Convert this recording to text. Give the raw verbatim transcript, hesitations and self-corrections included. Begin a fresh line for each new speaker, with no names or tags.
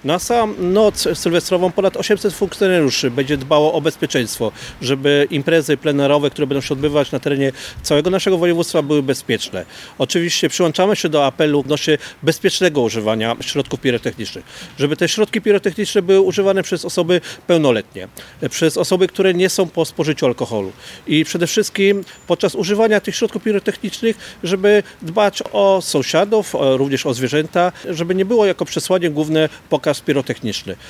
Na sam noc sylwestrową ponad osiemset funkcjonariuszy będzie dbało o bezpieczeństwo, żeby imprezy plenerowe, które będą się odbywać na terenie całego naszego województwa, były bezpieczne. Oczywiście przyłączamy się do apelu odnośnie bezpiecznego używania środków pirotechnicznych, żeby te środki pirotechniczne były używane przez osoby pełnoletnie, przez osoby, które nie są po spożyciu alkoholu i przede wszystkim podczas używania tych środków pirotechnicznych, żeby dbać o sąsiadów, o, również o zwierzęta, żeby nie było jako przesłanie główne pokaz pirotechniczny.